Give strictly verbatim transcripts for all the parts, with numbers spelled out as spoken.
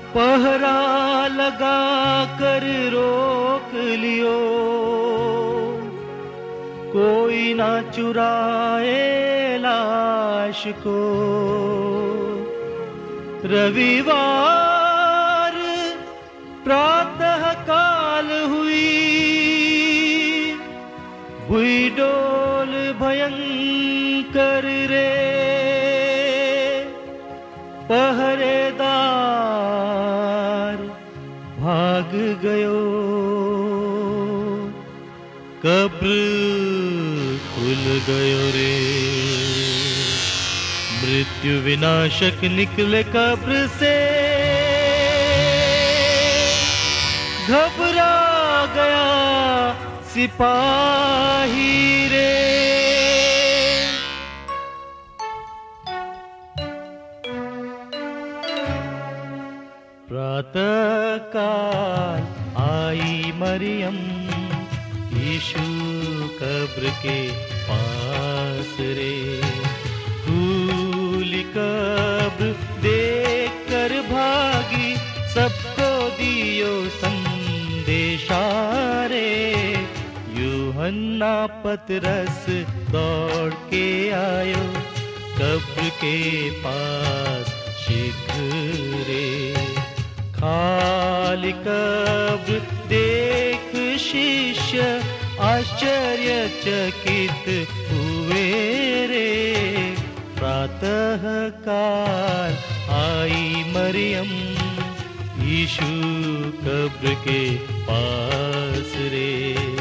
पहरा लगा कर रोक लियो, कोई ना चुराए लाश को। रविवार प्रातः काल हुई, हुई डोल भयंकर रे। पहरेदार भाग गयो, कब्र खुल गयो रे। मृत्यु विनाशक निकले कब्र से, घबरा गया सिपाही रे। प्रातः काल आई मरियम, यीशु कब्र के पास रे। खुली कब्र देख कर भागी, सबको दियो संदेशा रे। यूहन्ना पतरस दौड़ के आयो, कब्र के पास शीघ्र रे। खाली कब्र देख शिष्य आश्चर्यचकित हुए रे। प्रातः काल आई मरियम, यीशु कब्र के पास रे।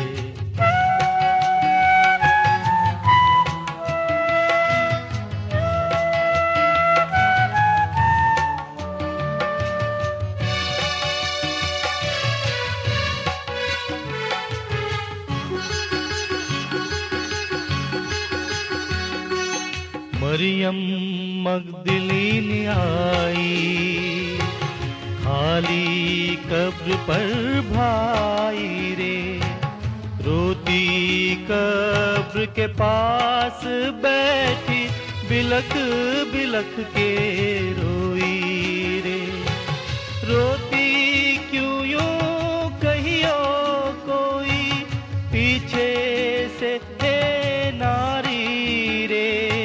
मरियम मगदलीन आई, खाली कब्र पर भाई रे। रोती कब्र के पास बैठी, बिलख बिलख के रोई रे। रोती क्यों यूं कहियो कोई, पीछे से हे नारी रे।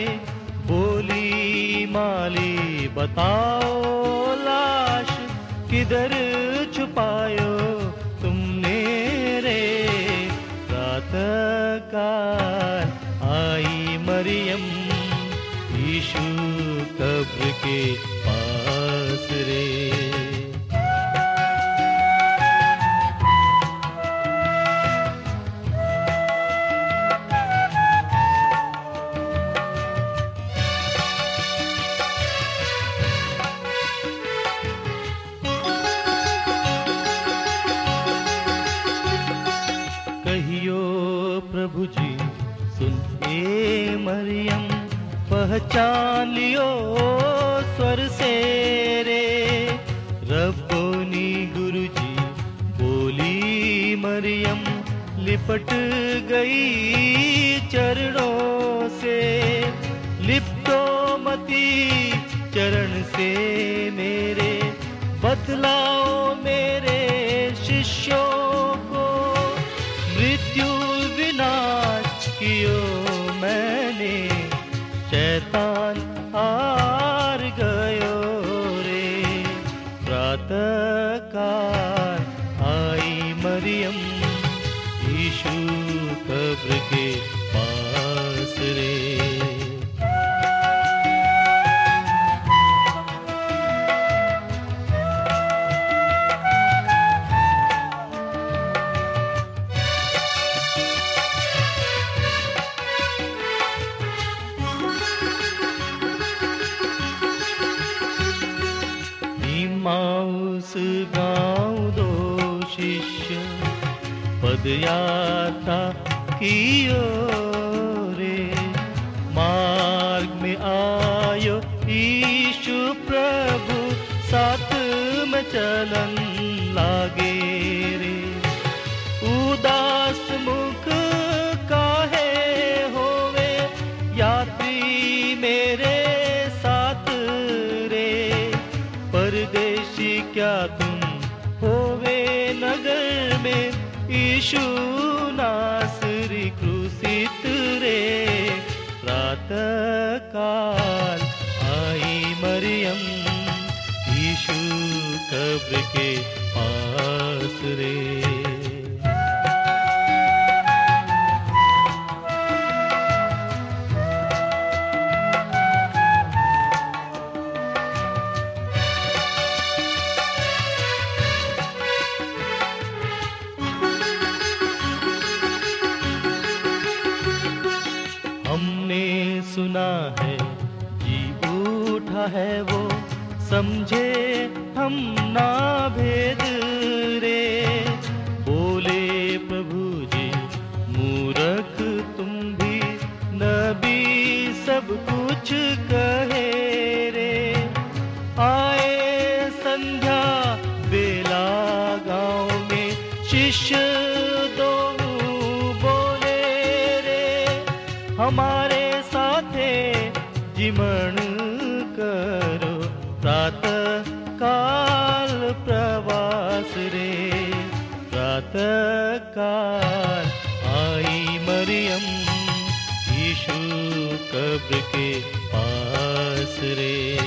माली बताओ लाश किधर छुपायो तुमने रे। प्रातः काल आई मरियम, यीशु कब्र के पास रे। प्रभु जी सुन ए मरियम, पहचान लियो स्वर से रे। रब्बोनी गुरु जी बोली मरियम, लिपट गई चरणों से। लिपटो मती चरण से मेरे, बतलाओ मेरे शिष्यों को। मृत्यु विनाश कियो मैंने, शैतान हार गयो रे। प्रातः काल आई मरियम, यीशु कब्र के पास रे। माउस गाँव दो शिष्य, पदयात्रा कियो रे। मार्ग में आयो यीशु प्रभु, साथ में चलन लागे रे। उदास मुख काहे होवे, यात्री मेरे साथ रे। परदेशी क्या तुम होवे नगर में यीशु नासरी क्रूसित रे। प्रातः काल आई मरियम यीशु कब्र के पास रे। हमने सुना है जी उठा है वो, समझे हम ना भेद रे। बोले प्रभु जी मूर्ख तुम भी, नबी सब कुछ कहे रे। आए संध्या बेला गाँव में शिष्य दो बोले रे, हमारे साथे जिमण करो प्रातः काल प्रवास रे। प्रातः काल आई मरियम यीशु कब्र के पास रे।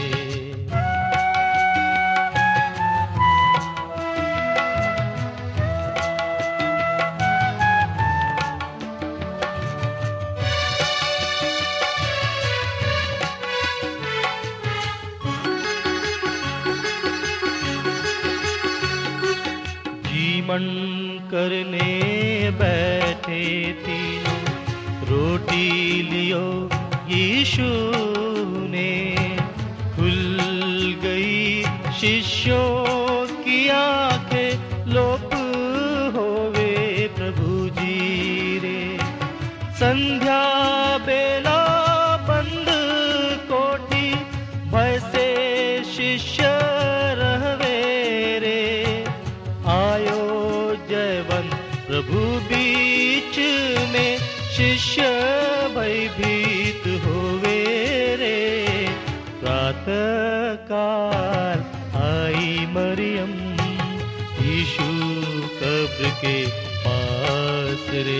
मन करने बैठे तीनों, रोटी लियो यीशु ने। खुल गई शिष्यों की आंखें, लोप होवे प्रभु जी रे। संध्या बेला बंद कोठी, भय से शिष्य रहवे रे। आयो जयवंत प्रभु बीच में, शिष्य भयभीत होवे रे। प्रातः काल आई मरियम यीशु कब्र के पास रे।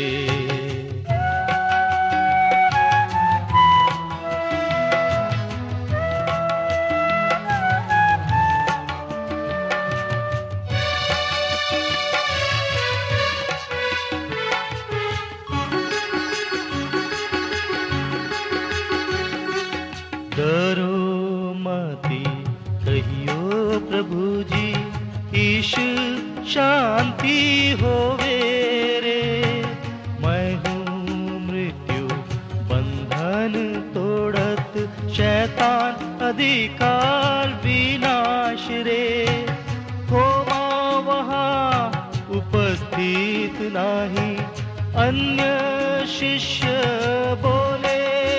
डरो मती कहियो प्रभु जी, ईश शांति होवे रे। मैं हूँ मृत्यु बंधन तोड़त, शैतान अधिकार विनाश रे। थोमा वहाँ उपस्थित नाही, अन्य शिष्य बोले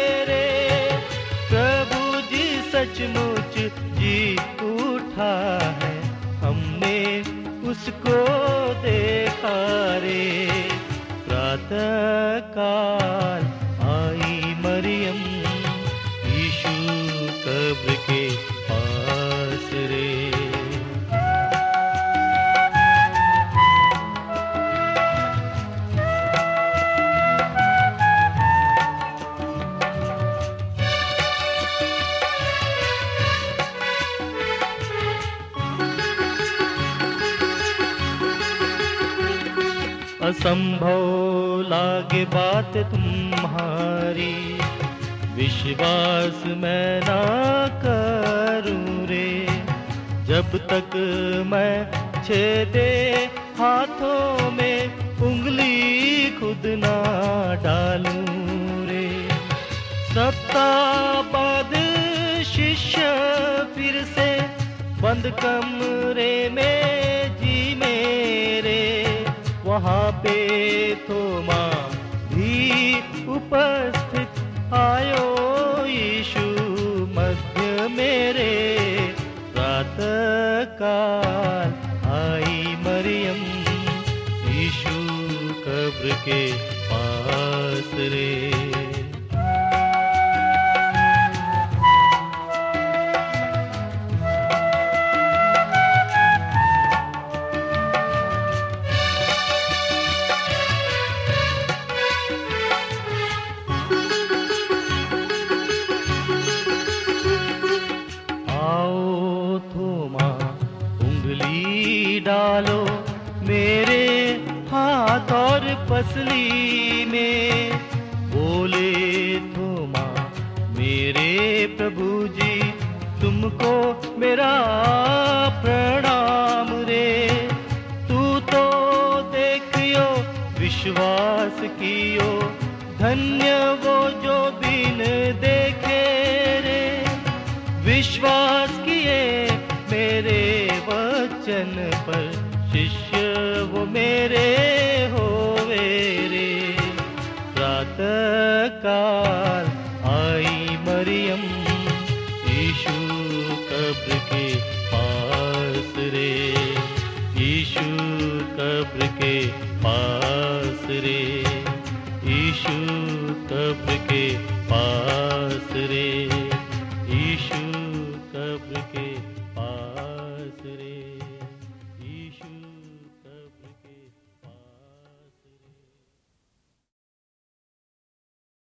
सचमुच जी उठा है, हमने उसको देखा रे। प्रातः काल आई मरियम यीशु कब्र के पास रे। असंभव लागे बात तुम्हारी, विश्वास मैं ना करूं रे। जब तक मैं छेदे हाथों में उंगली खुद ना डालूं रे। सप्ताह बाद शिष्य फिर से बंद कमरे में जी मेरे। वहाँ पे थोमा भी उपस्थित, आयो यीशु मध्य मेरे। प्रातः काल आई मरियम यीशु कब्र के पास रे। डालो मेरे हाथ और पसली में। बोले थोमा मेरे प्रभु जी तुमको मेरा प्रणाम रे। तू तो देखियो विश्वास कियो धन्य वो जो बिन देखे रे। विश्वास किए मेरे वचन पर शिष्य वो मेरे होवे रे। प्रातः काल आई मरियम यीशु कब्र के पास रे।